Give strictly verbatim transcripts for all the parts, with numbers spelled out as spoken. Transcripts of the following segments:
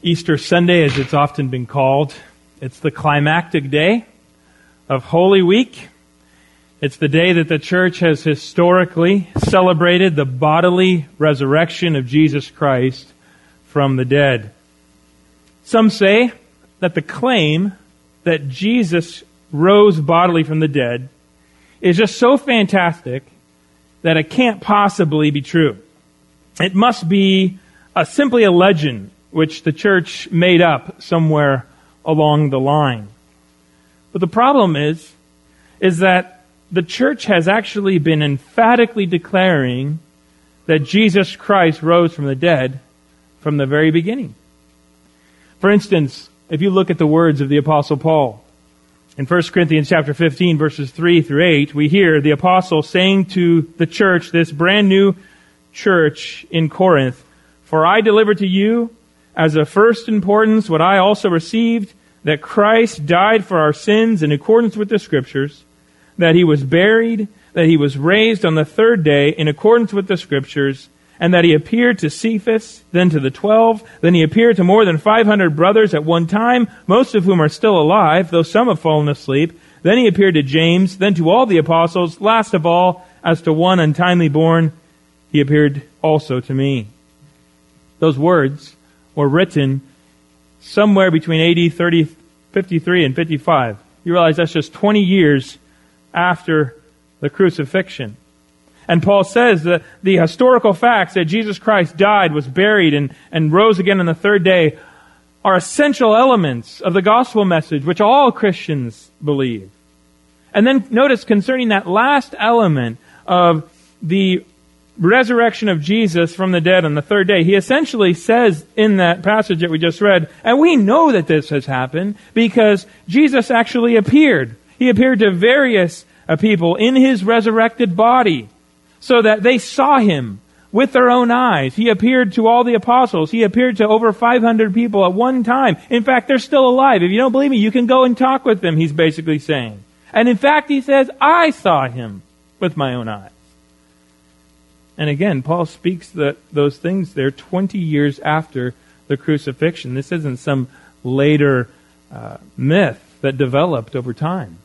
Easter Sunday, as it's often been called. It's the climactic day of Holy Week. It's the day that the church has historically celebrated the bodily resurrection of Jesus Christ from the dead. Some say that the claim that Jesus rose bodily from the dead is just so fantastic that it can't possibly be true. It must be a, simply a legend which the church made up somewhere along the line. But the problem is, is that the church has actually been emphatically declaring that Jesus Christ rose from the dead from the very beginning. For instance, if you look at the words of the Apostle Paul, in First Corinthians chapter fifteen, verses three through eight, we hear the apostle saying to the church, this brand new church in Corinth, "For I delivered to you as of first importance what I also received, that Christ died for our sins in accordance with the Scriptures, that He was buried, that He was raised on the third day in accordance with the Scriptures, and that He appeared to Cephas, then to the twelve, then He appeared to more than five hundred brothers at one time, most of whom are still alive, though some have fallen asleep. Then He appeared to James, then to all the apostles. Last of all, as to one untimely born, He appeared also to me." Those words were written somewhere between A D thirty, fifty-three and fifty-five. You realize that's just twenty years after the crucifixion. And Paul says that the historical facts that Jesus Christ died, was buried, and, and rose again on the third day are essential elements of the gospel message, which all Christians believe. And then notice concerning that last element of the resurrection of Jesus from the dead on the third day, he essentially says in that passage that we just read, and we know that this has happened because Jesus actually appeared. He appeared to various uh, people in His resurrected body so that they saw Him with their own eyes. He appeared to all the apostles. He appeared to over five hundred people at one time. In fact, they're still alive. If you don't believe me, you can go and talk with them, he's basically saying. And in fact, he says, I saw Him with my own eyes. And again, Paul speaks that those things there twenty years after the crucifixion. This isn't some later uh, myth that developed over time.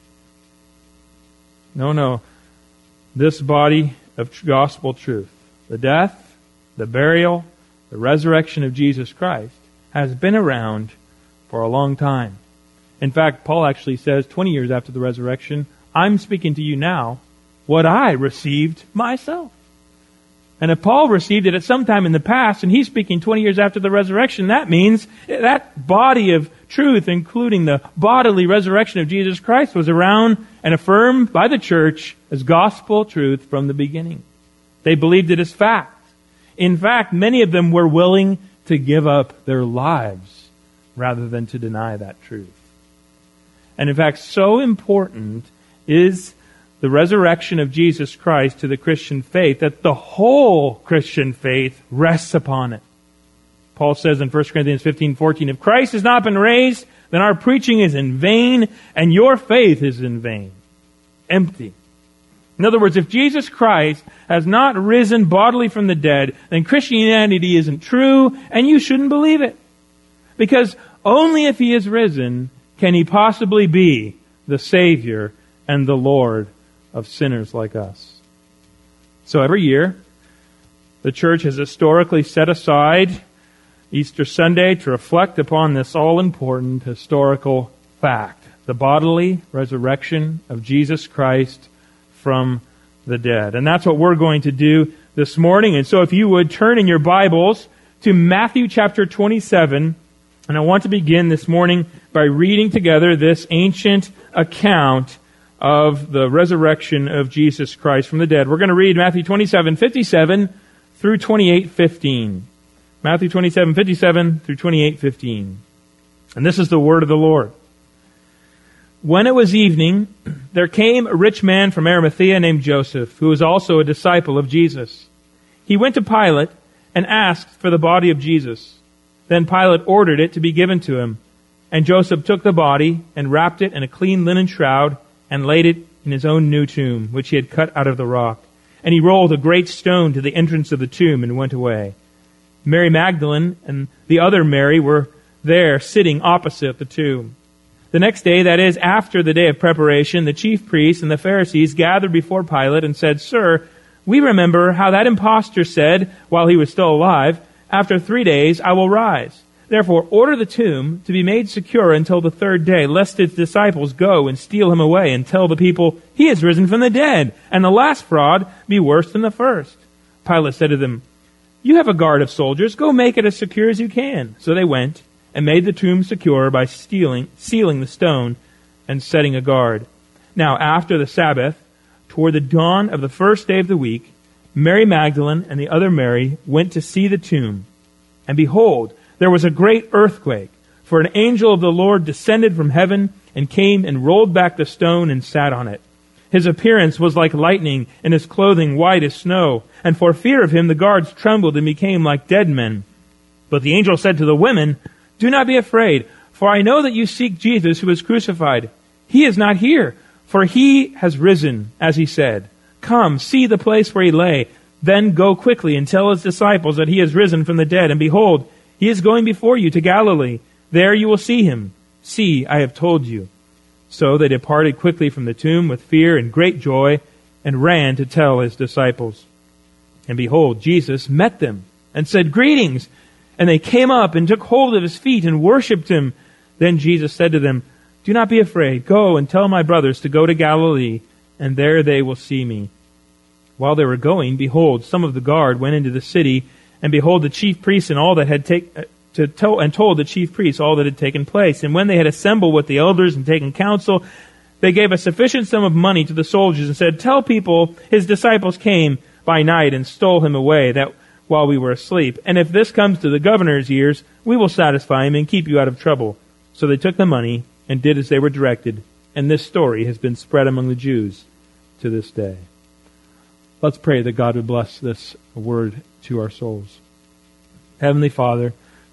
No, no. This body of gospel truth, the death, the burial, the resurrection of Jesus Christ, has been around for a long time. In fact, Paul actually says twenty years after the resurrection, I'm speaking to you now what I received myself. And if Paul received it at some time in the past, and he's speaking twenty years after the resurrection, that means that body of truth, including the bodily resurrection of Jesus Christ, was around and affirmed by the church as gospel truth from the beginning. They believed it as fact. In fact, many of them were willing to give up their lives rather than to deny that truth. And in fact, so important is the resurrection of Jesus Christ to the Christian faith that the whole Christian faith rests upon it. Paul says in First Corinthians fifteen fourteen, if Christ has not been raised, then our preaching is in vain and your faith is in vain. Empty. In other words, if Jesus Christ has not risen bodily from the dead, then Christianity isn't true and you shouldn't believe it. Because only if He is risen can He possibly be the Savior and the Lord of sinners like us. So every year, the church has historically set aside Easter Sunday to reflect upon this all-important historical fact, the bodily resurrection of Jesus Christ from the dead. And that's what we're going to do this morning. And so if you would turn in your Bibles to Matthew chapter twenty-seven, and I want to begin this morning by reading together this ancient account of the resurrection of Jesus Christ from the dead. We're going to read Matthew twenty-seven fifty-seven through twenty-eight fifteen. Matthew twenty-seven fifty-seven through twenty-eight fifteen. And this is the word of the Lord. When it was evening, there came a rich man from Arimathea named Joseph, who was also a disciple of Jesus. He went to Pilate and asked for the body of Jesus. Then Pilate ordered it to be given to him. And Joseph took the body and wrapped it in a clean linen shroud and laid it in his own new tomb, which he had cut out of the rock. And he rolled a great stone to the entrance of the tomb and went away. Mary Magdalene and the other Mary were there sitting opposite the tomb. The next day, that is, after the day of preparation, the chief priests and the Pharisees gathered before Pilate and said, "Sir, we remember how that impostor said, while he was still alive, 'After three days I will rise.' Therefore, order the tomb to be made secure until the third day, lest its disciples go and steal him away and tell the people, 'He has risen from the dead,' and the last fraud be worse than the first." Pilate said to them, "You have a guard of soldiers. Go make it as secure as you can." So they went and made the tomb secure by stealing, sealing the stone and setting a guard. Now, after the Sabbath, toward the dawn of the first day of the week, Mary Magdalene and the other Mary went to see the tomb. And behold, there was a great earthquake, for an angel of the Lord descended from heaven and came and rolled back the stone and sat on it. His appearance was like lightning, and his clothing white as snow. And for fear of him, the guards trembled and became like dead men. But the angel said to the women, "Do not be afraid, for I know that you seek Jesus who was crucified. He is not here, for he has risen, as he said. Come, see the place where he lay. Then go quickly and tell his disciples that he has risen from the dead. And behold, he is going before you to Galilee. There you will see him. See, I have told you." So they departed quickly from the tomb with fear and great joy and ran to tell his disciples. And behold, Jesus met them and said, "Greetings." And they came up and took hold of his feet and worshipped him. Then Jesus said to them, "Do not be afraid. Go and tell my brothers to go to Galilee, and there they will see me." While they were going, behold, some of the guard went into the city, and behold, the chief priests and all that had taken to tell and told the chief priests all that had taken place. And when they had assembled with the elders and taken counsel, they gave a sufficient sum of money to the soldiers and said, "Tell people his disciples came by night and stole him away, that while we were asleep. And if this comes to the governor's ears, we will satisfy him and keep you out of trouble." So they took the money and did as they were directed. And this story has been spread among the Jews to this day. Let's pray that God would bless this word to our souls. Heavenly Father,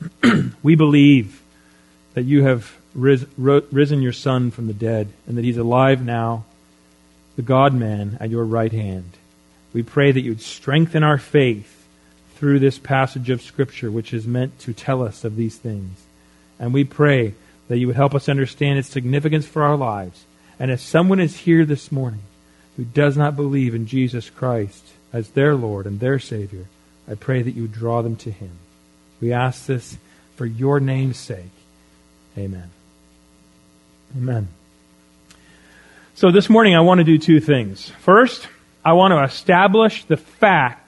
we believe that you have ris- risen your Son from the dead and that he's alive now, the God-man at your right hand. We pray that you would strengthen our faith through this passage of Scripture, which is meant to tell us of these things. And we pray that you would help us understand its significance for our lives. And if someone is here this morning who does not believe in Jesus Christ as their Lord and their Savior, I pray that you would draw them to him. We ask this for your name's sake. Amen. Amen. So this morning I want to do two things. First, I want to establish the fact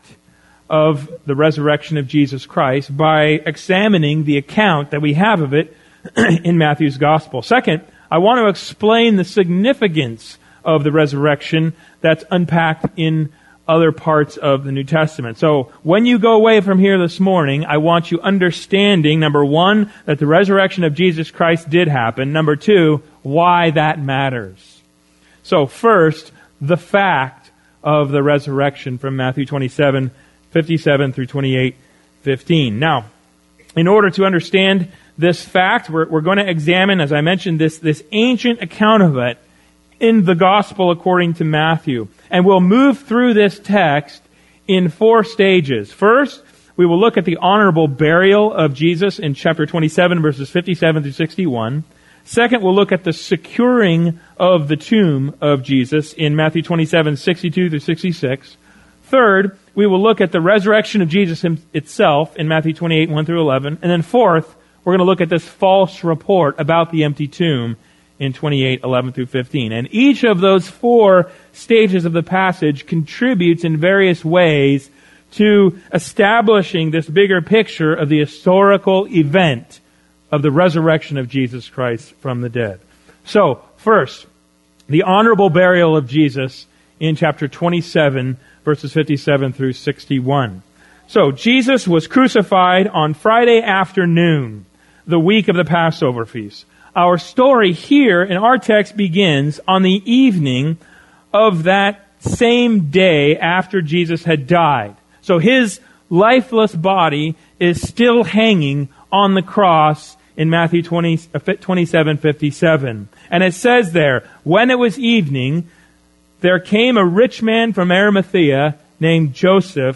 of the resurrection of Jesus Christ by examining the account that we have of it in Matthew's Gospel. Second, I want to explain the significance of the resurrection that's unpacked in other parts of the New Testament. So when you go away from here this morning, I want you understanding, number one, that the resurrection of Jesus Christ did happen. Number two, why that matters. So first, the fact of the resurrection from Matthew twenty-seven, fifty-seven through twenty-eight, fifteen. Now, in order to understand this fact, we're, we're going to examine, as I mentioned, this, this ancient account of it in the Gospel according to Matthew. And we'll move through this text in four stages. First, we will look at the honorable burial of Jesus in chapter twenty-seven, verses fifty-seven through sixty-one. Second, we'll look at the securing of the tomb of Jesus in Matthew twenty-seven, sixty-two through sixty-six. Third, we will look at the resurrection of Jesus itself in Matthew twenty-eight, one through eleven. And then fourth, we're going to look at this false report about the empty tomb in twenty-eight, eleven through fifteen. And each of those four stages of the passage contributes in various ways to establishing this bigger picture of the historical event of the resurrection of Jesus Christ from the dead. So, first, the honorable burial of Jesus in chapter twenty-seven, verses fifty-seven through sixty-one. So, Jesus was crucified on Friday afternoon, the week of the Passover feast. Our story here in our text begins on the evening of that same day after Jesus had died. So his lifeless body is still hanging on the cross in Matthew twenty-seven, fifty-seven. And it says there, when it was evening, there came a rich man from Arimathea named Joseph,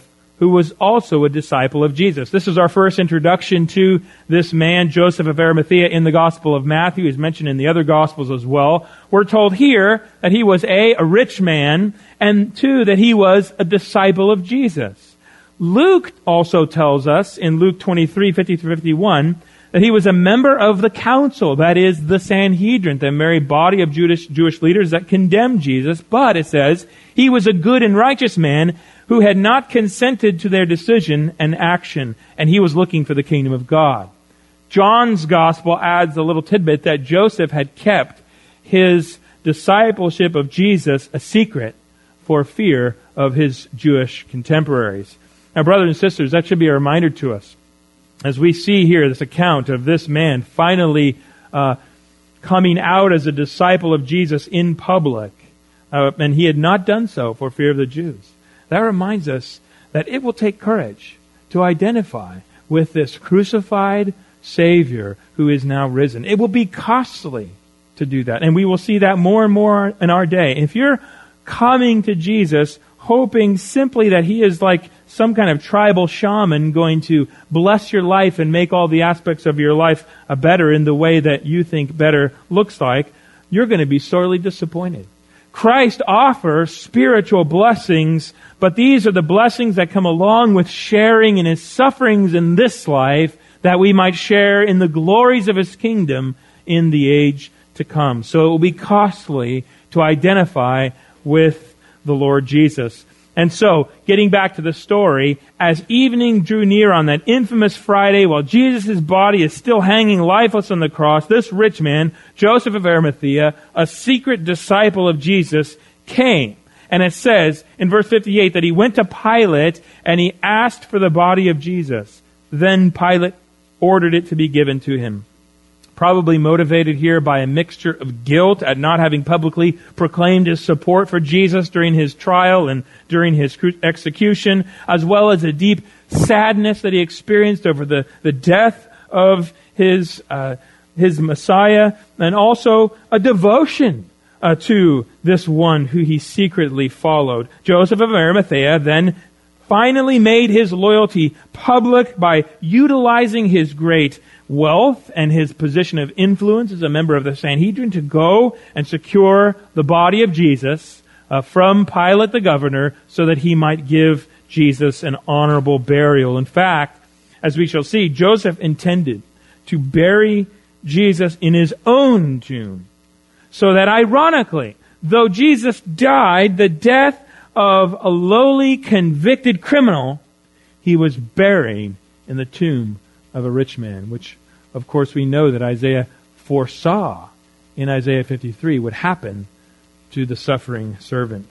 who was also a disciple of Jesus. This is our first introduction to this man, Joseph of Arimathea, in the Gospel of Matthew. He's mentioned in the other Gospels as well. We're told here that he was A, a rich man, and two, that he was a disciple of Jesus. Luke also tells us in Luke twenty-three, fifty through fifty-one, that he was a member of the council, that is, the Sanhedrin, the merry body of Jewish, Jewish leaders that condemned Jesus. But, it says, he was a good and righteous man who had not consented to their decision and action, and he was looking for the kingdom of God. John's gospel adds a little tidbit that Joseph had kept his discipleship of Jesus a secret for fear of his Jewish contemporaries. Now, brothers and sisters, that should be a reminder to us as we see here this account of this man finally uh, coming out as a disciple of Jesus in public, uh, and he had not done so for fear of the Jews. That reminds us that it will take courage to identify with this crucified Savior who is now risen. It will be costly to do that, and we will see that more and more in our day. If you're coming to Jesus hoping simply that he is like some kind of tribal shaman going to bless your life and make all the aspects of your life better in the way that you think better looks like, you're going to be sorely disappointed. Christ offers spiritual blessings, but these are the blessings that come along with sharing in his sufferings in this life, that we might share in the glories of his kingdom in the age to come. So it will be costly to identify with the Lord Jesus. And so, getting back to the story, as evening drew near on that infamous Friday, while Jesus' body is still hanging lifeless on the cross, this rich man, Joseph of Arimathea, a secret disciple of Jesus, came. And it says in verse fifty-eight that he went to Pilate and he asked for the body of Jesus. Then Pilate ordered it to be given to him. Probably motivated here by a mixture of guilt at not having publicly proclaimed his support for Jesus during his trial and during his execution, as well as a deep sadness that he experienced over the, the death of his uh, his Messiah, and also a devotion uh, to this one who he secretly followed. Joseph of Arimathea then finally made his loyalty public by utilizing his great wealth and his position of influence as a member of the Sanhedrin to go and secure the body of Jesus uh, from Pilate the governor so that he might give Jesus an honorable burial. In fact, as we shall see, Joseph intended to bury Jesus in his own tomb, so that ironically, though Jesus died the death of a lowly convicted criminal, he was buried in the tomb of a rich man, which of course we know that Isaiah foresaw in Isaiah fifty-three would happen to the suffering servant.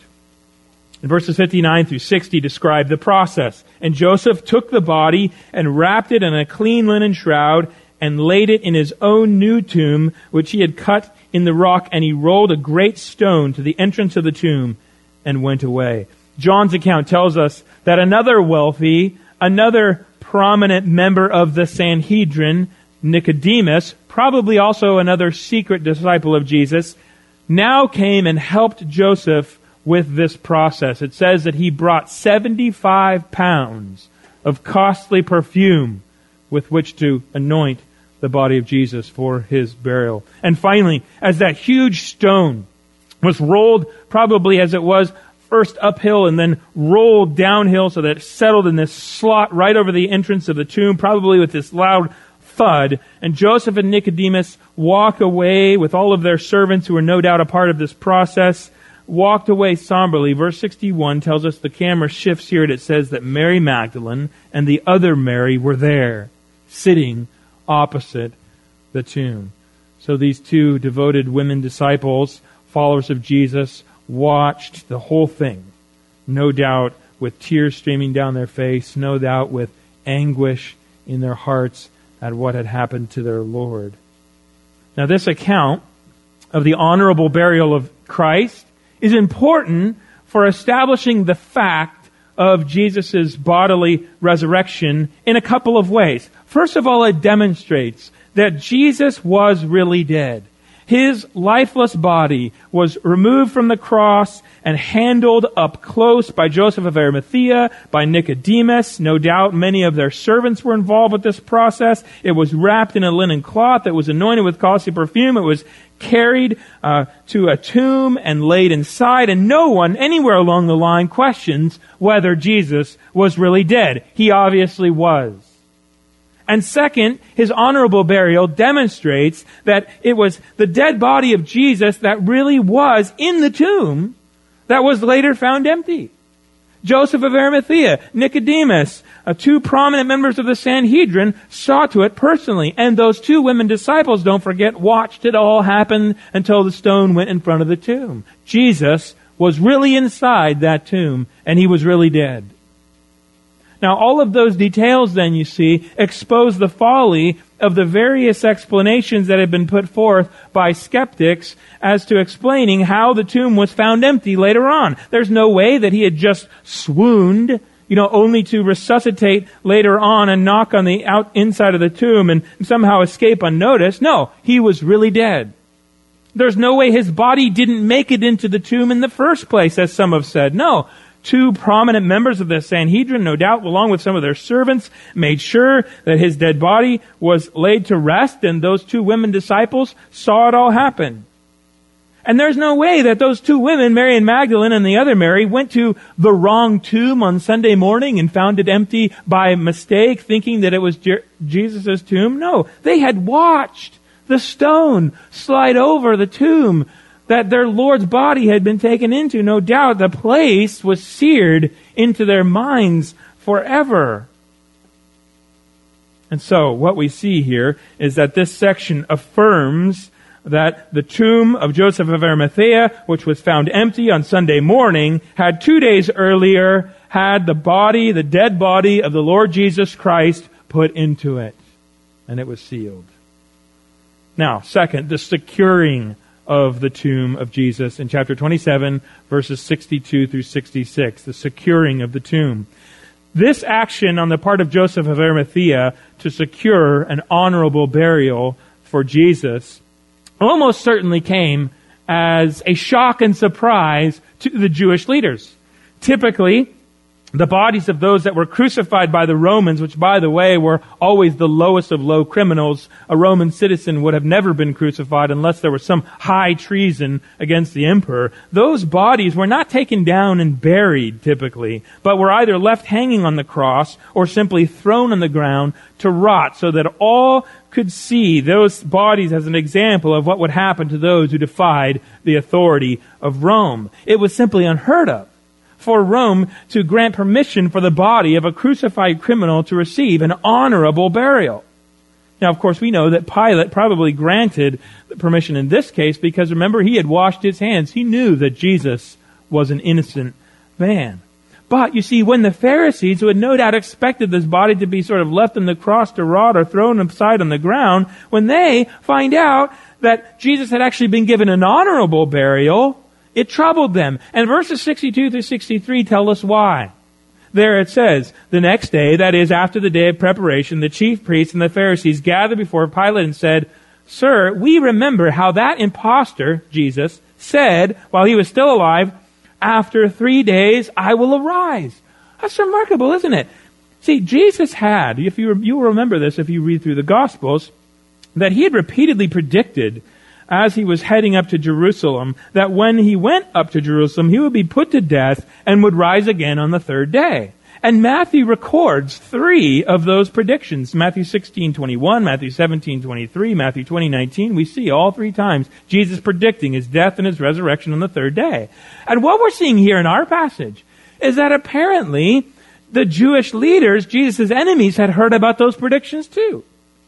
And verses fifty-nine through sixty describe the process. And Joseph took the body and wrapped it in a clean linen shroud and laid it in his own new tomb, which he had cut in the rock, and he rolled a great stone to the entrance of the tomb and went away. John's account tells us that another wealthy, another prominent member of the Sanhedrin, Nicodemus, probably also another secret disciple of Jesus, now came and helped Joseph with this process. It says that he brought seventy-five pounds of costly perfume with which to anoint the body of Jesus for his burial. And finally, as that huge stone was rolled, probably as it was first uphill and then rolled downhill so that it settled in this slot right over the entrance of the tomb, probably with this loud thud, and Joseph and Nicodemus walk away with all of their servants who are no doubt a part of this process, walked away somberly. Verse sixty-one tells us, the camera shifts here, and it says that Mary Magdalene and the other Mary were there, sitting opposite the tomb. So these two devoted women disciples, followers of Jesus, watched the whole thing, no doubt with tears streaming down their face, no doubt with anguish in their hearts at what had happened to their Lord. Now, this account of the honorable burial of Christ is important for establishing the fact of Jesus' bodily resurrection in a couple of ways. First of all, it demonstrates that Jesus was really dead. His lifeless body was removed from the cross and handled up close by Joseph of Arimathea, by Nicodemus. No doubt many of their servants were involved with this process. It was wrapped in a linen cloth that was anointed with costly perfume. It was carried uh, to a tomb and laid inside, and no one anywhere along the line questions whether Jesus was really dead. He obviously was. And second, his honorable burial demonstrates that it was the dead body of Jesus that really was in the tomb that was later found empty. Joseph of Arimathea, Nicodemus, uh, two prominent members of the Sanhedrin, saw to it personally. And those two women disciples, don't forget, watched it all happen until the stone went in front of the tomb. Jesus was really inside that tomb, and he was really dead. Now, all of those details, then, you see, expose the folly of the various explanations that have been put forth by skeptics as to explaining how the tomb was found empty later on. There's no way that he had just swooned, you know, only to resuscitate later on and knock on the out inside of the tomb and somehow escape unnoticed. No, he was really dead. There's no way his body didn't make it into the tomb in the first place, as some have said. No. Two prominent members of the Sanhedrin, no doubt, along with some of their servants, made sure that his dead body was laid to rest, and those two women disciples saw it all happen. And there's no way that those two women, Mary and Magdalene and the other Mary, went to the wrong tomb on Sunday morning and found it empty by mistake, thinking that it was Je- Jesus' tomb. No, they had watched the stone slide over the tomb that their Lord's body had been taken into. No doubt the place was seared into their minds forever. And so what we see here is that this section affirms that the tomb of Joseph of Arimathea, which was found empty on Sunday morning, had two days earlier had the body, the dead body of the Lord Jesus Christ put into it. And it was sealed. Now, second, the securing of the tomb of Jesus in chapter twenty-seven, verses sixty-two through sixty-six, the securing of the tomb. This action on the part of Joseph of Arimathea to secure an honorable burial for Jesus almost certainly came as a shock and surprise to the Jewish leaders. Typically, the bodies of those that were crucified by the Romans, which, by the way, were always the lowest of low criminals, a Roman citizen would have never been crucified unless there was some high treason against the emperor. Those bodies were not taken down and buried, typically, but were either left hanging on the cross or simply thrown on the ground to rot, so that all could see those bodies as an example of what would happen to those who defied the authority of Rome. It was simply unheard of for Rome to grant permission for the body of a crucified criminal to receive an honorable burial. Now, of course, we know that Pilate probably granted the permission in this case because, remember, he had washed his hands. He knew that Jesus was an innocent man. But, you see, when the Pharisees, who had no doubt expected this body to be sort of left on the cross to rot or thrown upside on the ground, when they find out that Jesus had actually been given an honorable burial, it troubled them. And verses sixty-two through sixty-three tell us why. There it says, the next day, that is after the day of preparation, the chief priests and the Pharisees gathered before Pilate and said, "Sir, we remember how that impostor, Jesus, said while he was still alive, 'After three days I will arise.'" That's remarkable, isn't it? See, Jesus had, if you, you will remember this if you read through the Gospels, that he had repeatedly predicted as he was heading up to Jerusalem, that when he went up to Jerusalem, he would be put to death and would rise again on the third day. And Matthew records three of those predictions. Matthew sixteen twenty-one, Matthew seventeen twenty-three, Matthew twenty nineteen. We see all three times Jesus predicting his death and his resurrection on the third day. And what we're seeing here in our passage is that apparently the Jewish leaders, Jesus' enemies, had heard about those predictions too.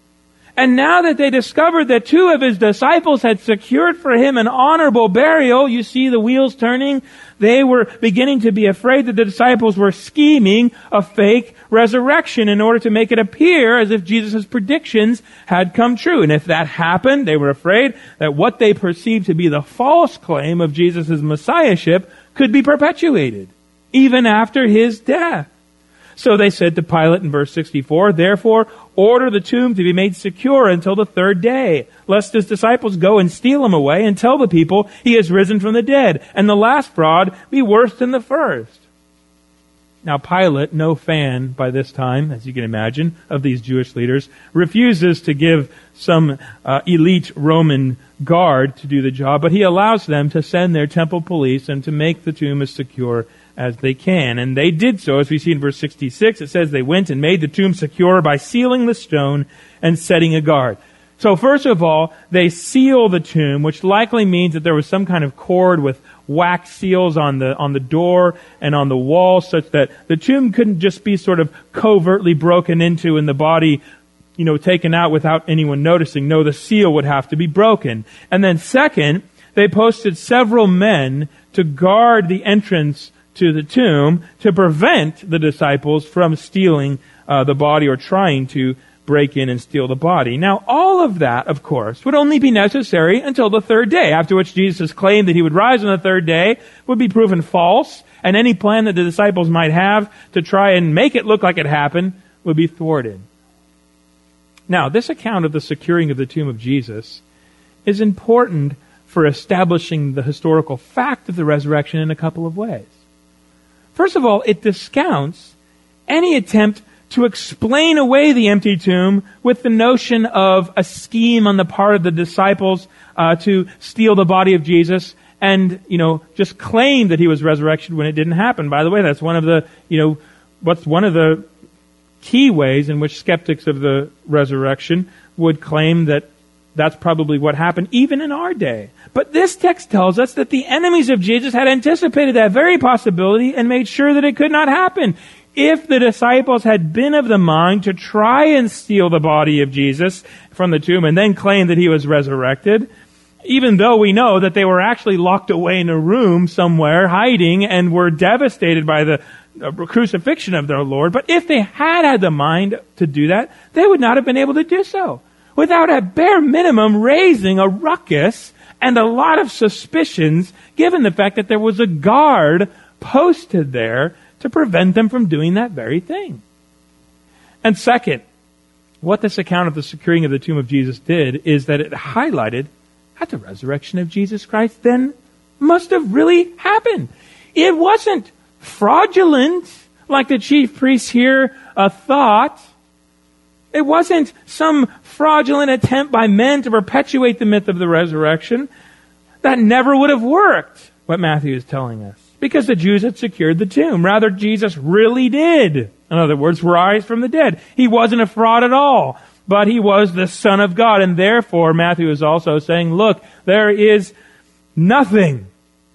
And now that they discovered that two of his disciples had secured for him an honorable burial, you see the wheels turning. They were beginning to be afraid that the disciples were scheming a fake resurrection in order to make it appear as if Jesus' predictions had come true. And if that happened, they were afraid that what they perceived to be the false claim of Jesus' messiahship could be perpetuated, even after his death. So they said to Pilate in verse sixty-four, "Therefore, order the tomb to be made secure until the third day, lest his disciples go and steal him away and tell the people he has risen from the dead, and the last fraud be worse than the first." Now Pilate, no fan by this time, as you can imagine, of these Jewish leaders, refuses to give some uh, elite Roman guard to do the job, but he allows them to send their temple police and to make the tomb as secure as they can. And they did so, as we see in verse sixty-six. It says they went and made the tomb secure by sealing the stone and setting a guard. So first of all, they seal the tomb, which likely means that there was some kind of cord with wax seals on the on the door and on the wall, such that the tomb couldn't just be sort of covertly broken into and the body, you know, taken out without anyone noticing. No, the seal would have to be broken. And then second, they posted several men to guard the entrance to the tomb to prevent the disciples from stealing uh, the body or trying to break in and steal the body. Now, all of that, of course, would only be necessary until the third day, after which Jesus claimed that he would rise on the third day would be proven false, and any plan that the disciples might have to try and make it look like it happened would be thwarted. Now, this account of the securing of the tomb of Jesus is important for establishing the historical fact of the resurrection in a couple of ways. First of all, it discounts any attempt to explain away the empty tomb with the notion of a scheme on the part of the disciples uh, to steal the body of Jesus and, you know, just claim that he was resurrected when it didn't happen. By the way, that's one of the, you know, what's one of the key ways in which skeptics of the resurrection would claim that that's probably what happened even in our day. But this text tells us that the enemies of Jesus had anticipated that very possibility and made sure that it could not happen. If the disciples had been of the mind to try and steal the body of Jesus from the tomb and then claim that he was resurrected, even though we know that they were actually locked away in a room somewhere hiding and were devastated by the crucifixion of their Lord, but if they had had the mind to do that, they would not have been able to do so without at bare minimum raising a ruckus and a lot of suspicions, given the fact that there was a guard posted there to prevent them from doing that very thing. And second, what this account of the securing of the tomb of Jesus did is that it highlighted that the resurrection of Jesus Christ then must have really happened. It wasn't fraudulent like the chief priests here uh, thought. It wasn't some fraudulent attempt by men to perpetuate the myth of the resurrection. That never would have worked, what Matthew is telling us, because the Jews had secured the tomb. Rather, Jesus really did, in other words, rise from the dead. He wasn't a fraud at all, but he was the Son of God. And therefore, Matthew is also saying, look, there is nothing,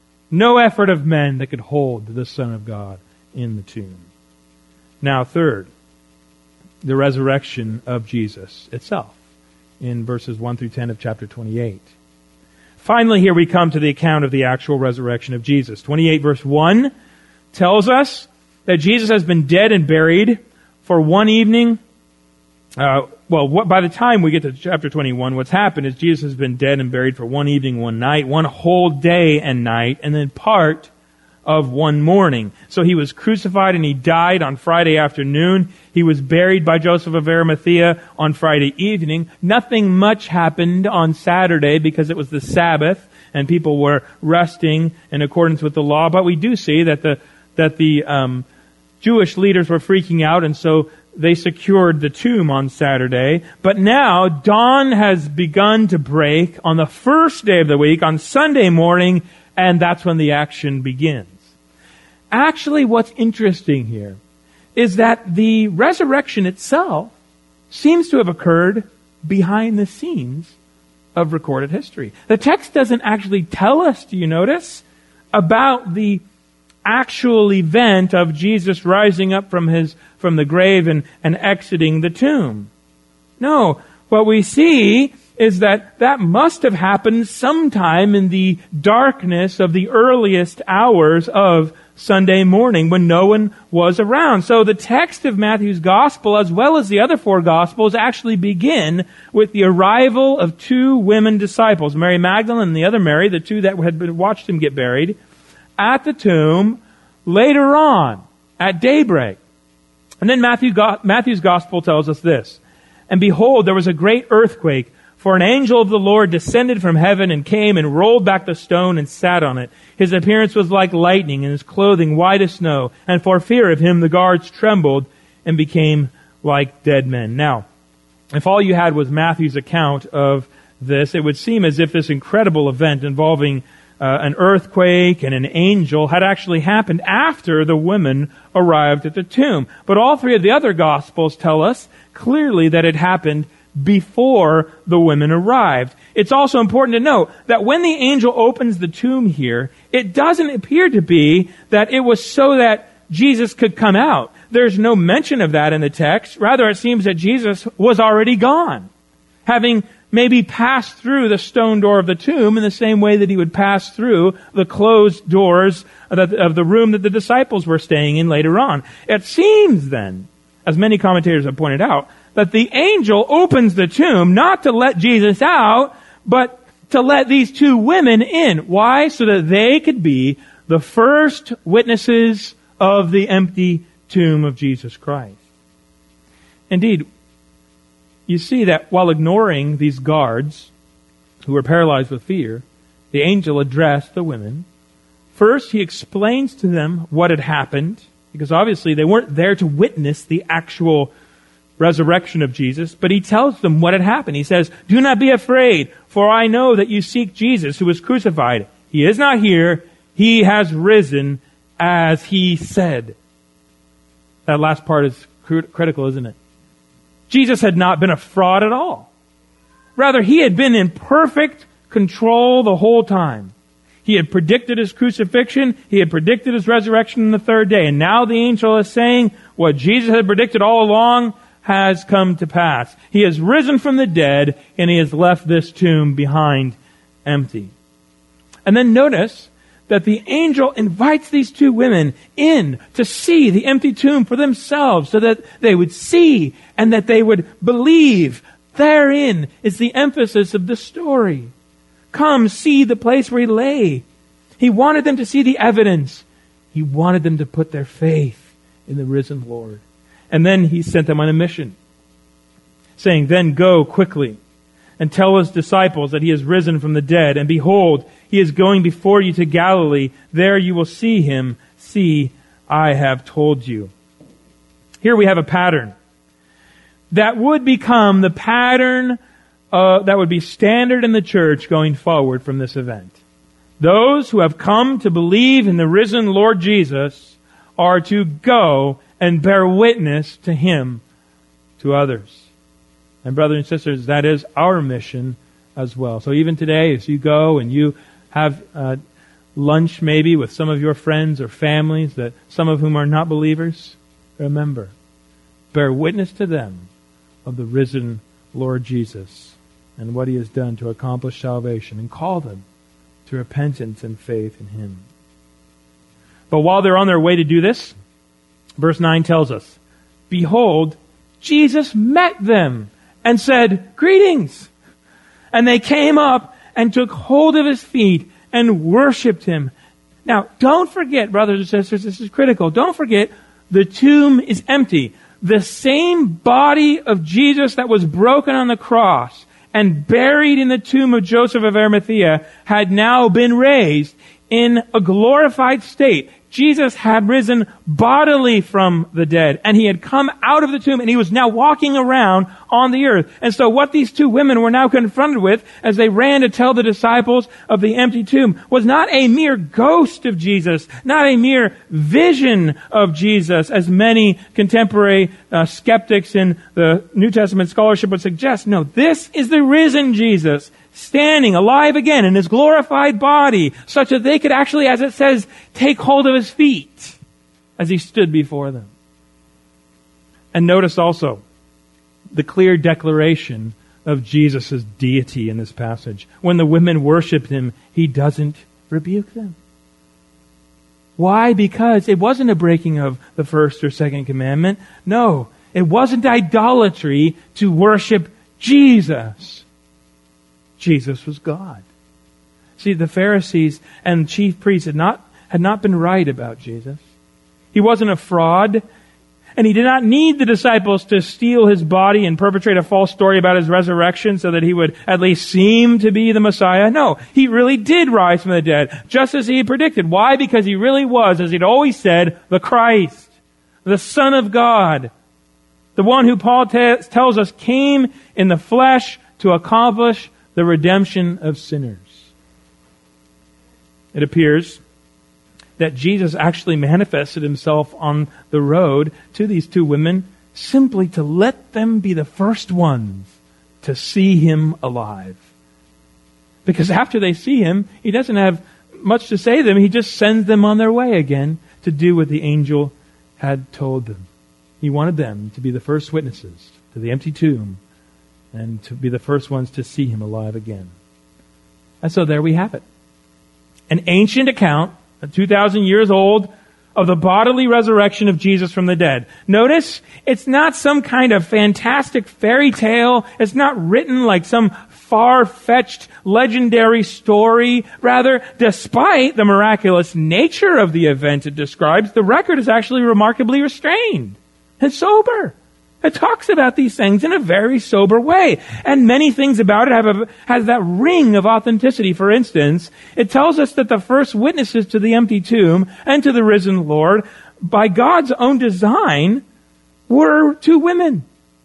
no effort of men that could hold the Son of God in the tomb. Now, third, the resurrection of Jesus itself in verses one through ten of chapter twenty-eight. Finally, here we come to the account of the actual resurrection of Jesus. twenty-eight verse one tells us that Jesus has been dead and buried for one evening. Uh, well, what, by the time we get to chapter twenty-one, what's happened is Jesus has been dead and buried for one evening, one night, one whole day and night, and then part of one morning. So he was crucified and he died on Friday afternoon. He was buried by Joseph of Arimathea on Friday evening. Nothing much happened on Saturday because it was the Sabbath and people were resting in accordance with the law. But we do see that the that the um, Jewish leaders were freaking out, and so they secured the tomb on Saturday. But now dawn has begun to break on the first day of the week, on Sunday morning, and that's when the action begins. Actually, what's interesting here is that the resurrection itself seems to have occurred behind the scenes of recorded history. The text doesn't actually tell us, do you notice, about the actual event of Jesus rising up from his from the grave and, and exiting the tomb. No, what we see is that that must have happened sometime in the darkness of the earliest hours of Sunday morning when no one was around. So the text of Matthew's gospel, as well as the other four gospels, actually begin with the arrival of two women disciples, Mary Magdalene and the other Mary, the two that had been watched him get buried, at the tomb later on at daybreak. And then Matthew, Matthew's gospel tells us this. And behold, there was a great earthquake, for an angel of the Lord descended from heaven and came and rolled back the stone and sat on it. His appearance was like lightning and his clothing white as snow. And for fear of him, the guards trembled and became like dead men. Now, if all you had was Matthew's account of this, it would seem as if this incredible event involving uh, an earthquake and an angel had actually happened after the women arrived at the tomb. But all three of the other Gospels tell us clearly that it happened before the women arrived. It's also important to note that when the angel opens the tomb here, it doesn't appear to be that it was so that Jesus could come out. There's no mention of that in the text. Rather, it seems that Jesus was already gone, having maybe passed through the stone door of the tomb in the same way that he would pass through the closed doors of the room that the disciples were staying in later on. It seems then, as many commentators have pointed out, that the angel opens the tomb not to let Jesus out, but to let these two women in. Why? So that they could be the first witnesses of the empty tomb of Jesus Christ. Indeed, you see that while ignoring these guards who were paralyzed with fear, the angel addressed the women. First, he explains to them what had happened, because obviously they weren't there to witness the actual resurrection of Jesus, but he tells them what had happened. He says, "Do not be afraid, for I know that you seek Jesus who was crucified. He is not here. He has risen as he said." That last part is critical, isn't it? Jesus had not been a fraud at all. Rather, he had been in perfect control the whole time. He had predicted his crucifixion. He had predicted his resurrection on the third day. And now the angel is saying what Jesus had predicted all along has come to pass. He has risen from the dead, and he has left this tomb behind empty. And then notice that the angel invites these two women in to see the empty tomb for themselves, so that they would see and that they would believe. Therein is the emphasis of the story. Come, see the place where he lay. He wanted them to see the evidence. He wanted them to put their faith in the risen Lord. And then he sent them on a mission, saying, "Then go quickly and tell his disciples that he has risen from the dead. And behold, he is going before you to Galilee. There you will see him. See, I have told you." Here we have a pattern that would become the pattern uh, that would be standard in the church going forward from this event. Those who have come to believe in the risen Lord Jesus are to go and bear witness to him to others. And brothers and sisters, that is our mission as well. So even today, as you go and you have uh, lunch maybe with some of your friends or families, that some of whom are not believers, remember, bear witness to them of the risen Lord Jesus and what he has done to accomplish salvation, and call them to repentance and faith in him. But while they're on their way to do this, verse nine tells us, "Behold, Jesus met them and said, 'Greetings.' And they came up and took hold of his feet and worshipped him." Now, don't forget, brothers and sisters, this is critical. Don't forget, the tomb is empty. The same body of Jesus that was broken on the cross and buried in the tomb of Joseph of Arimathea had now been raised in a glorified state. Jesus had risen bodily from the dead, and he had come out of the tomb, and he was now walking around on the earth. And so what these two women were now confronted with as they ran to tell the disciples of the empty tomb was not a mere ghost of Jesus, not a mere vision of Jesus, as many contemporary uh, skeptics in the New Testament scholarship would suggest. No, this is the risen Jesus, standing alive again in his glorified body, such that they could actually, as it says, take hold of his feet as he stood before them. And notice also the clear declaration of Jesus' deity in this passage. When the women worshiped him, he doesn't rebuke them. Why? Because it wasn't a breaking of the first or second commandment. No, it wasn't idolatry to worship Jesus. Jesus was God. See, the Pharisees and chief priests had not, had not been right about Jesus. He wasn't a fraud. And he did not need the disciples to steal his body and perpetrate a false story about his resurrection so that he would at least seem to be the Messiah. No, he really did rise from the dead, just as he had predicted. Why? Because he really was, as he'd always said, the Christ, the Son of God, the one who Paul t- tells us came in the flesh to accomplish the redemption of sinners. It appears that Jesus actually manifested himself on the road to these two women simply to let them be the first ones to see him alive. Because after they see him, he doesn't have much to say to them. He just sends them on their way again to do what the angel had told them. He wanted them to be the first witnesses to the empty tomb and to be the first ones to see him alive again. And so there we have it. An ancient account, two thousand years old, of the bodily resurrection of Jesus from the dead. Notice, it's not some kind of fantastic fairy tale. It's not written like some far-fetched legendary story. Rather, despite the miraculous nature of the event it describes, the record is actually remarkably restrained and sober. It talks about these things in a very sober way. And many things about it have a, has that ring of authenticity. For instance, it tells us that the first witnesses to the empty tomb and to the risen Lord, by God's own design, were two women.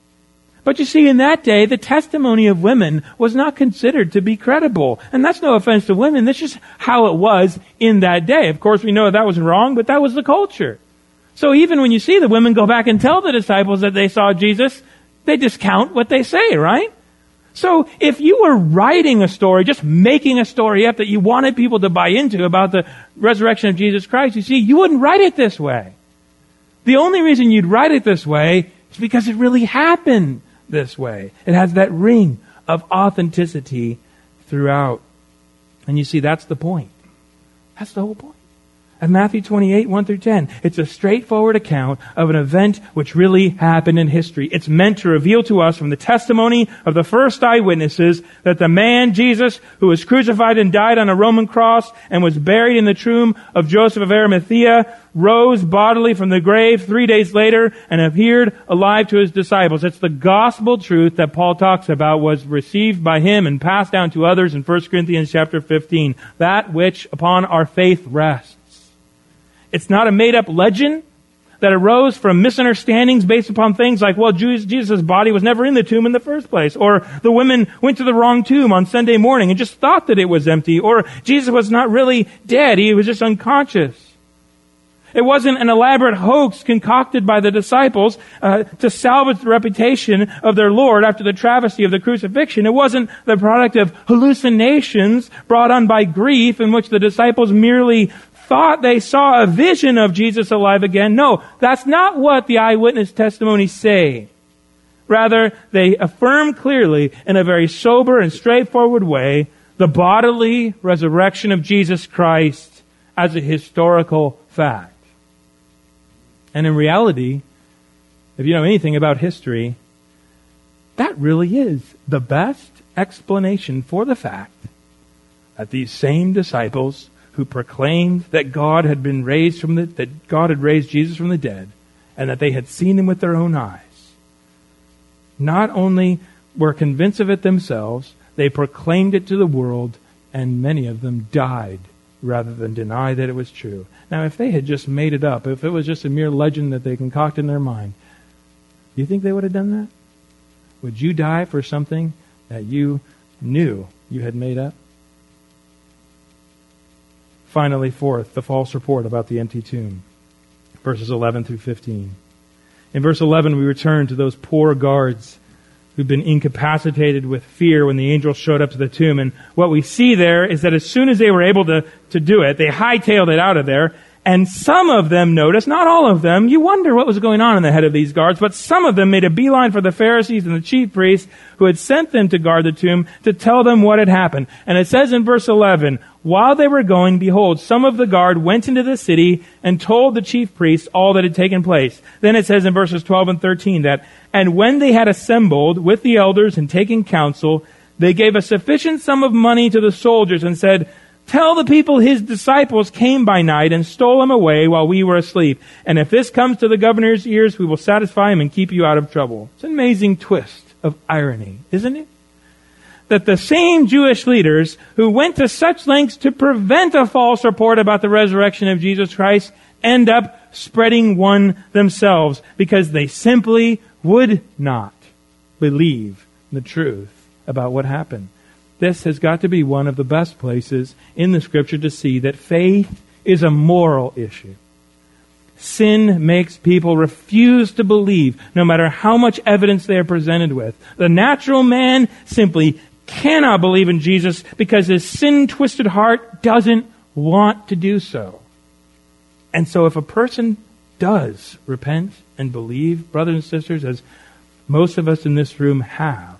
But you see, in that day, the testimony of women was not considered to be credible. And that's no offense to women. That's just how it was in that day. Of course, we know that was wrong, but that was the culture. So even when you see the women go back and tell the disciples that they saw Jesus, they discount what they say, right? So if you were writing a story, just making a story up that you wanted people to buy into about the resurrection of Jesus Christ, you see, you wouldn't write it this way. The only reason you'd write it this way is because it really happened this way. It has that ring of authenticity throughout. And you see, that's the point. That's the whole point. And Matthew twenty-eight, one through ten. It's a straightforward account of an event which really happened in history. It's meant to reveal to us from the testimony of the first eyewitnesses that the man, Jesus, who was crucified and died on a Roman cross and was buried in the tomb of Joseph of Arimathea, rose bodily from the grave three days later and appeared alive to his disciples. It's the gospel truth that Paul talks about was received by him and passed down to others in First Corinthians chapter fifteen. That which upon our faith rests. It's not a made-up legend that arose from misunderstandings based upon things like, well, Jesus' body was never in the tomb in the first place, or the women went to the wrong tomb on Sunday morning and just thought that it was empty, or Jesus was not really dead, he was just unconscious. It wasn't an elaborate hoax concocted by the disciples uh, to salvage the reputation of their Lord after the travesty of the crucifixion. It wasn't the product of hallucinations brought on by grief in which the disciples merely thought they saw a vision of Jesus alive again. No, that's not what the eyewitness testimonies say. Rather, they affirm clearly in a very sober and straightforward way the bodily resurrection of Jesus Christ as a historical fact. And in reality, if you know anything about history, that really is the best explanation for the fact that these same disciples who proclaimed that God had been raised from the, that God had raised Jesus from the dead, and that they had seen him with their own eyes, not only were convinced of it themselves, they proclaimed it to the world, and many of them died rather than deny that it was true. Now, if they had just made it up, if it was just a mere legend that they concocted in their mind, do you think they would have done that? Would you die for something that you knew you had made up? Finally, fourth, the false report about the empty tomb. Verses eleven through fifteen. In verse eleven, we return to those poor guards who'd been incapacitated with fear when the angel showed up to the tomb. And what we see there is that as soon as they were able to, to do it, they hightailed it out of there. And some of them noticed, not all of them, you wonder what was going on in the head of these guards, but some of them made a beeline for the Pharisees and the chief priests who had sent them to guard the tomb to tell them what had happened. And it says in verse eleven, while they were going, behold, some of the guard went into the city and told the chief priests all that had taken place. Then it says in verses twelve and thirteen that, and when they had assembled with the elders and taken counsel, they gave a sufficient sum of money to the soldiers and said, Tell the people his disciples came by night and stole him away while we were asleep. And if this comes to the governor's ears, we will satisfy him and keep you out of trouble." It's an amazing twist of irony, isn't it? That the same Jewish leaders who went to such lengths to prevent a false report about the resurrection of Jesus Christ end up spreading one themselves because they simply would not believe the truth about what happened. This has got to be one of the best places in the Scripture to see that faith is a moral issue. Sin makes people refuse to believe, no matter how much evidence they are presented with. The natural man simply cannot believe in Jesus because his sin-twisted heart doesn't want to do so. And so if a person does repent and believe, brothers and sisters, as most of us in this room have,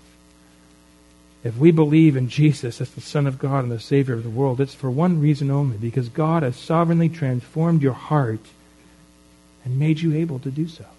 if we believe in Jesus as the Son of God and the Savior of the world, it's for one reason only, because God has sovereignly transformed your heart and made you able to do so.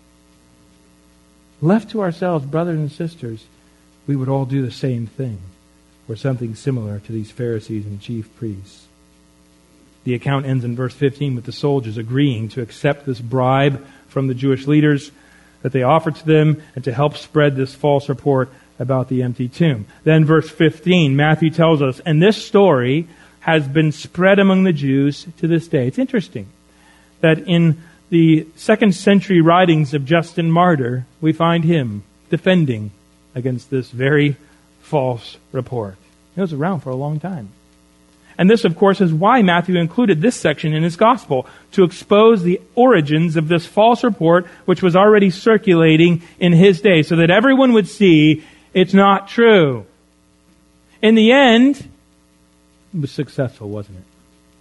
Left to ourselves, brothers and sisters, we would all do the same thing, or something similar to these Pharisees and chief priests. The account ends in verse fifteen with the soldiers agreeing to accept this bribe from the Jewish leaders that they offered to them and to help spread this false report about the empty tomb. Then verse fifteen, Matthew tells us, and this story has been spread among the Jews to this day. It's interesting that in the second century writings of Justin Martyr, we find him defending against this very false report. It was around for a long time. And this, of course, is why Matthew included this section in his gospel, to expose the origins of this false report which was already circulating in his day, so that everyone would see it's not true. In the end, it was successful, wasn't it?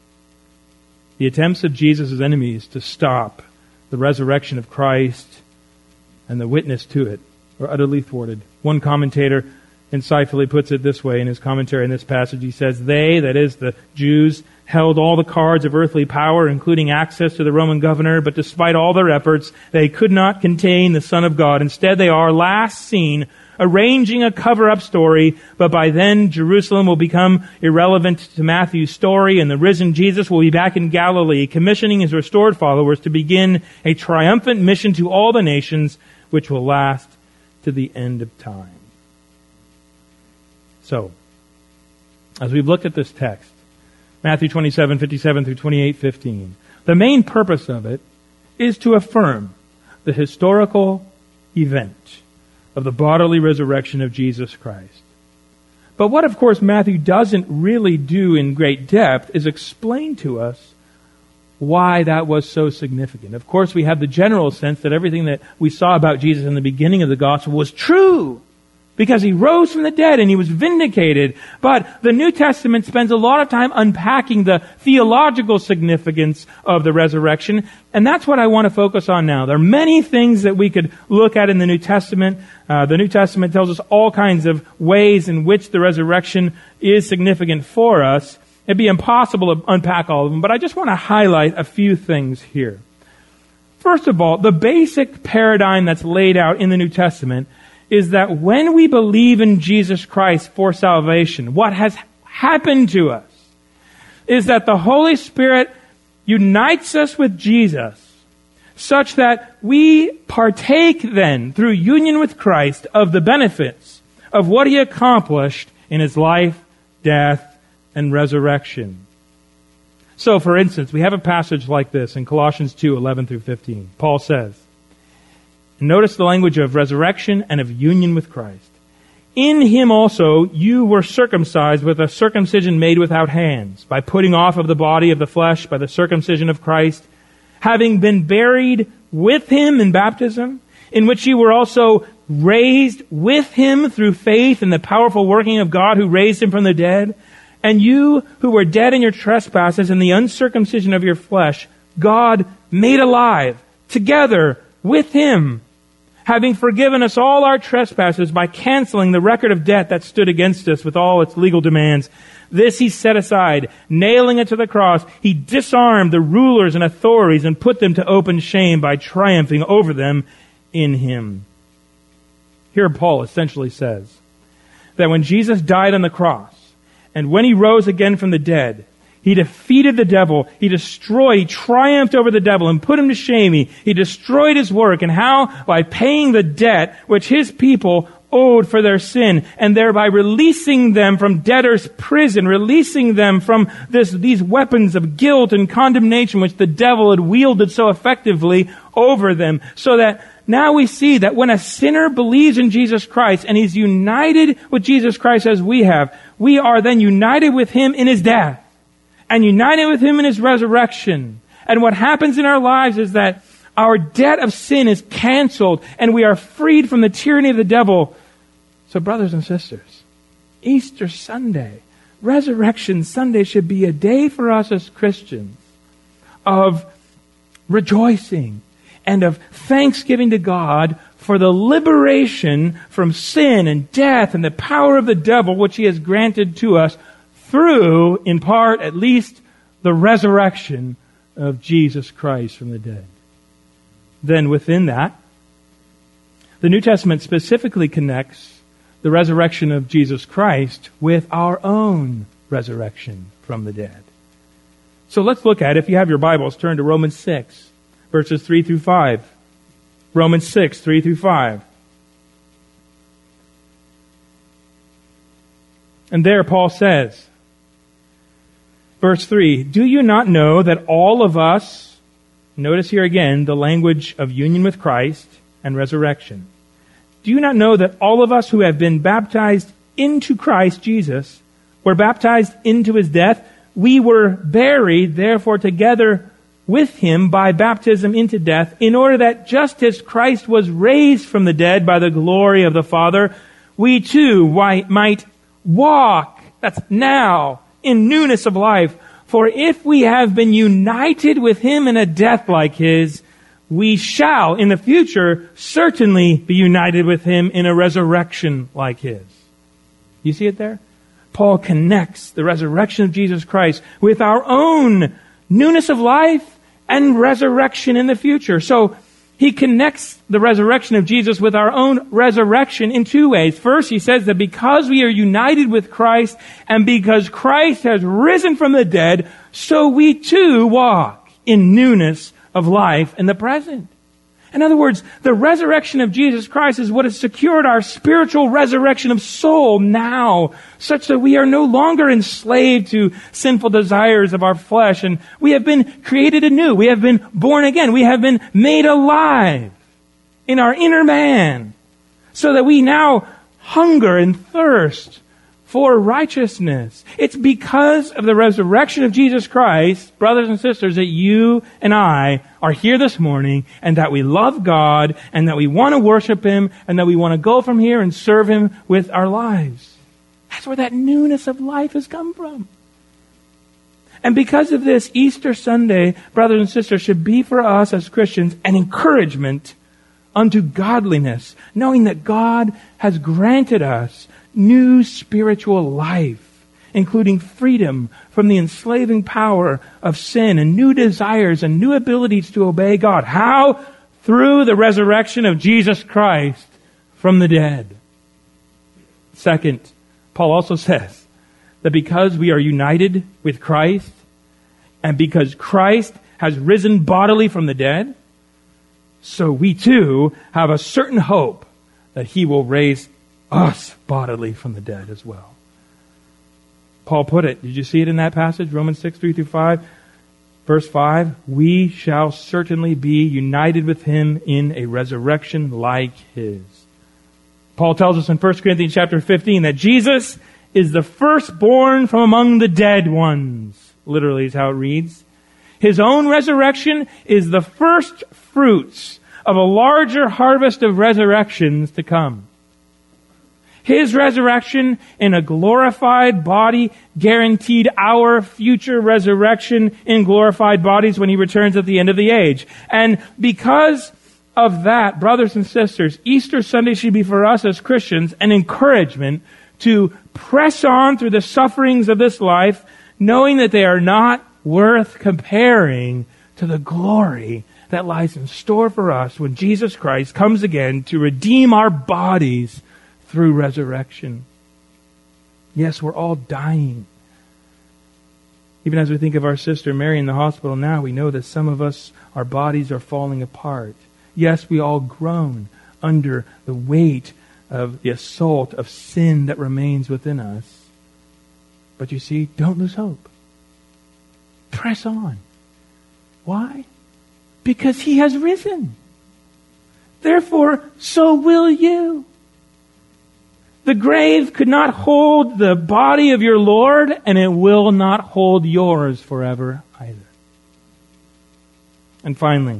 The attempts of Jesus' enemies to stop the resurrection of Christ and the witness to it were utterly thwarted. One commentator insightfully puts it this way in his commentary on this passage. He says, "They, that is the Jews, held all the cards of earthly power, including access to the Roman governor, but despite all their efforts, they could not contain the Son of God. Instead, they are last seen arranging a cover-up story, but by then Jerusalem will become irrelevant to Matthew's story, and the risen Jesus will be back in Galilee, commissioning his restored followers to begin a triumphant mission to all the nations, which will last to the end of time." So, as we've looked at this text, Matthew twenty-seven, fifty-seven through twenty-eight, fifteen, the main purpose of it is to affirm the historical event of the bodily resurrection of Jesus Christ. But what, of course, Matthew doesn't really do in great depth is explain to us why that was so significant. Of course, we have the general sense that everything that we saw about Jesus in the beginning of the gospel was true, because he rose from the dead and he was vindicated. But the New Testament spends a lot of time unpacking the theological significance of the resurrection, and that's what I want to focus on now. There are many things that we could look at in the New Testament. Uh, the New Testament tells us all kinds of ways in which the resurrection is significant for us. It'd be impossible to unpack all of them, but I just want to highlight a few things here. First of all, the basic paradigm that's laid out in the New Testament is that when we believe in Jesus Christ for salvation, what has happened to us is that the Holy Spirit unites us with Jesus such that we partake then, through union with Christ, of the benefits of what he accomplished in his life, death, and resurrection. So, for instance, we have a passage like this in Colossians two, eleven through fifteen. Paul says, notice the language of resurrection and of union with Christ. "In him also you were circumcised with a circumcision made without hands, by putting off of the body of the flesh by the circumcision of Christ, having been buried with him in baptism, in which you were also raised with him through faith in the powerful working of God who raised him from the dead. And you who were dead in your trespasses and the uncircumcision of your flesh, God made alive together with him, having forgiven us all our trespasses by canceling the record of debt that stood against us with all its legal demands. This he set aside, nailing it to the cross. He disarmed the rulers and authorities and put them to open shame by triumphing over them in him." Here Paul essentially says that when Jesus died on the cross and when he rose again from the dead, He defeated the devil. He destroyed, he triumphed over the devil and put him to shame. He, he destroyed his work. And how? By paying the debt which his people owed for their sin, and thereby releasing them from debtor's prison, releasing them from this, these weapons of guilt and condemnation which the devil had wielded so effectively over them. So that now we see that when a sinner believes in Jesus Christ and he's united with Jesus Christ as we have, we are then united with him in his death and united with him in his resurrection. And what happens in our lives is that our debt of sin is canceled and we are freed from the tyranny of the devil. So brothers and sisters, Easter Sunday, Resurrection Sunday should be a day for us as Christians of rejoicing and of thanksgiving to God for the liberation from sin and death and the power of the devil which he has granted to us through, in part at least, the resurrection of Jesus Christ from the dead. Then within that, the New Testament specifically connects the resurrection of Jesus Christ with our own resurrection from the dead. So let's look at, if you have your Bibles, turn to Romans six, verses three through five. Romans six, three through five. And there Paul says, verse three, "Do you not know that all of us," notice here again the language of union with Christ and resurrection. "Do you not know that all of us who have been baptized into Christ Jesus were baptized into his death? We were buried, therefore, together with him by baptism into death, in order that just as Christ was raised from the dead by the glory of the Father, we too might walk," that's now, "in newness of life. For if we have been united with him in a death like his, we shall, in the future, certainly be united with him in a resurrection like his." You see it there? Paul connects the resurrection of Jesus Christ with our own newness of life and resurrection in the future. So he connects the resurrection of Jesus with our own resurrection in two ways. First, he says that because we are united with Christ and because Christ has risen from the dead, so we too walk in newness of life in the present. In other words, the resurrection of Jesus Christ is what has secured our spiritual resurrection of soul now, such that we are no longer enslaved to sinful desires of our flesh, and we have been created anew. We have been born again. We have been made alive in our inner man, so that we now hunger and thirst for righteousness. It's because of the resurrection of Jesus Christ, brothers and sisters, that you and I are here this morning, and that we love God, and that we want to worship him, and that we want to go from here and serve him with our lives. That's where that newness of life has come from. And because of this, Easter Sunday, brothers and sisters, should be for us as Christians an encouragement unto godliness, knowing that God has granted us new spiritual life, including freedom from the enslaving power of sin and new desires and new abilities to obey God. How? Through the resurrection of Jesus Christ from the dead. Second, Paul also says that because we are united with Christ and because Christ has risen bodily from the dead, so we too have a certain hope that he will raise us bodily from the dead as well. Paul put it, did you see it in that passage? Romans six, three through five. Verse five, "We shall certainly be united with him in a resurrection like his." Paul tells us in First Corinthians chapter fifteen that Jesus is the firstborn from among the dead ones. Literally is how it reads. His own resurrection is the first fruits of a larger harvest of resurrections to come. His resurrection in a glorified body guaranteed our future resurrection in glorified bodies when he returns at the end of the age. And because of that, brothers and sisters, Easter Sunday should be for us as Christians an encouragement to press on through the sufferings of this life, knowing that they are not worth comparing to the glory that lies in store for us when Jesus Christ comes again to redeem our bodies through resurrection. Yes, we're all dying. Even as we think of our sister Mary in the hospital now, we know that some of us, our bodies are falling apart. Yes, we all groan under the weight of the assault of sin that remains within us. But you see, don't lose hope. Press on. Why? Because He has risen. Therefore, so will you. The grave could not hold the body of your Lord, and it will not hold yours forever either. And finally,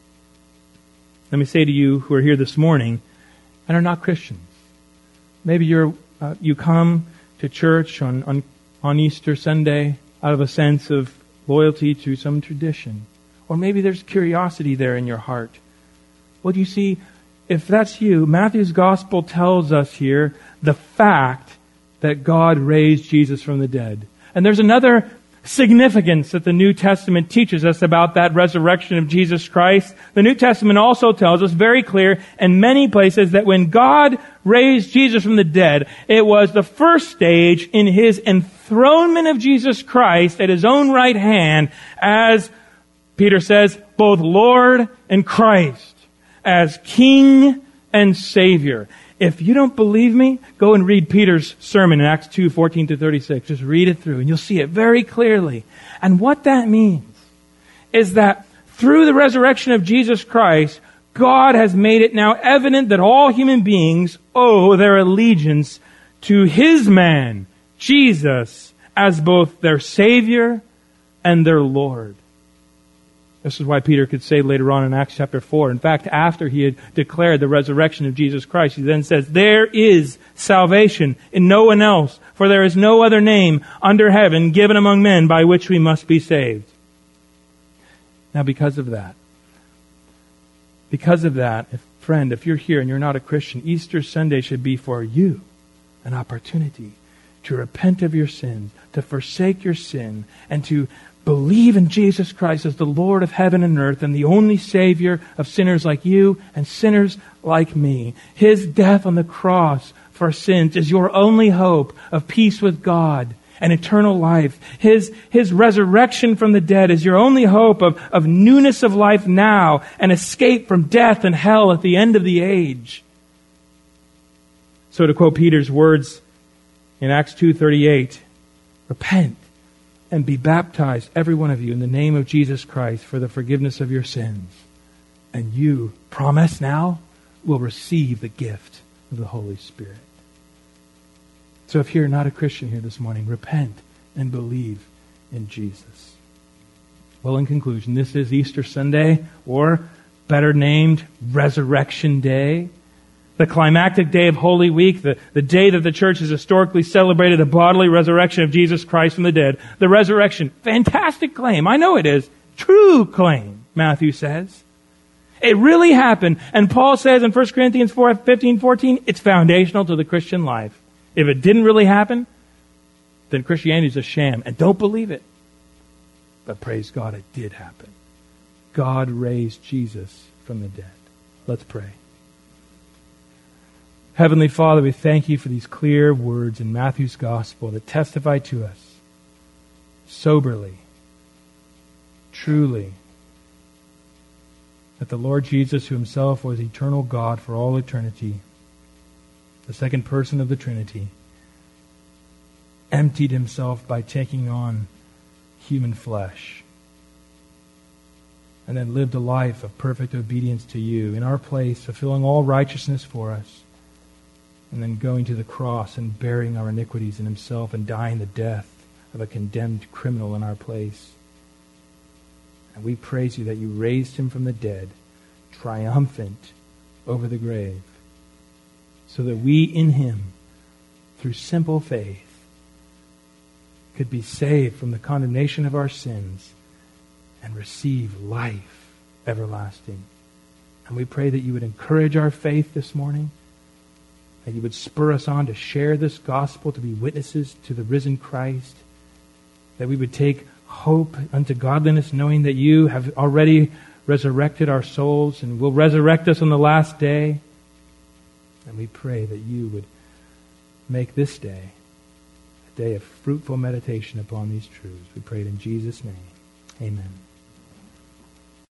let me say to you who are here this morning and are not Christians. Maybe you're uh, you come to church on, on on Easter Sunday out of a sense of loyalty to some tradition. Or maybe there's curiosity there in your heart. Well, you see, if that's you, Matthew's Gospel tells us here the fact that God raised Jesus from the dead. And there's another significance that the New Testament teaches us about that resurrection of Jesus Christ. The New Testament also tells us very clear in many places that when God raised Jesus from the dead, it was the first stage in His enthronement of Jesus Christ at His own right hand as, Peter says, both Lord and Christ, as King and Savior. If you don't believe me, go and read Peter's sermon in Acts two, fourteen to thirty-six. Just read it through and you'll see it very clearly. And what that means is that through the resurrection of Jesus Christ, God has made it now evident that all human beings owe their allegiance to His man, Jesus, as both their Savior and their Lord. This is why Peter could say later on in Acts chapter four, in fact, after he had declared the resurrection of Jesus Christ, he then says, "There is salvation in no one else, for there is no other name under heaven given among men by which we must be saved." Now, because of that, because of that, if, friend, if you're here and you're not a Christian, Easter Sunday should be for you an opportunity to repent of your sins, to forsake your sin, and to believe in Jesus Christ as the Lord of heaven and earth and the only Savior of sinners like you and sinners like me. His death on the cross for sins is your only hope of peace with God and eternal life. His, his resurrection from the dead is your only hope of, of newness of life now and escape from death and hell at the end of the age. So to quote Peter's words in Acts two thirty-eight, repent and be baptized, every one of you, in the name of Jesus Christ for the forgiveness of your sins. And you, promise now, will receive the gift of the Holy Spirit. So if you're not a Christian here this morning, repent and believe in Jesus. Well, in conclusion, this is Easter Sunday, or better named Resurrection Day. The climactic day of Holy Week, the, the day that the church has historically celebrated the bodily resurrection of Jesus Christ from the dead. The resurrection, fantastic claim. I know it is. True claim, Matthew says. It really happened. And Paul says in First Corinthians four, fifteen, fourteen, it's foundational to the Christian life. If it didn't really happen, then Christianity is a sham. And don't believe it. But praise God, it did happen. God raised Jesus from the dead. Let's pray. Heavenly Father, we thank you for these clear words in Matthew's Gospel that testify to us soberly, truly, that the Lord Jesus, who Himself was eternal God for all eternity, the second person of the Trinity, emptied Himself by taking on human flesh, and then lived a life of perfect obedience to you in our place, fulfilling all righteousness for us, and then going to the cross and bearing our iniquities in Himself and dying the death of a condemned criminal in our place. And we praise you that you raised Him from the dead, triumphant over the grave, so that we in Him, through simple faith, could be saved from the condemnation of our sins and receive life everlasting. And we pray that you would encourage our faith this morning, that you would spur us on to share this gospel, to be witnesses to the risen Christ, that we would take hope unto godliness, knowing that you have already resurrected our souls and will resurrect us on the last day. And we pray that you would make this day day of fruitful meditation upon these truths. We pray it in Jesus' name. Amen.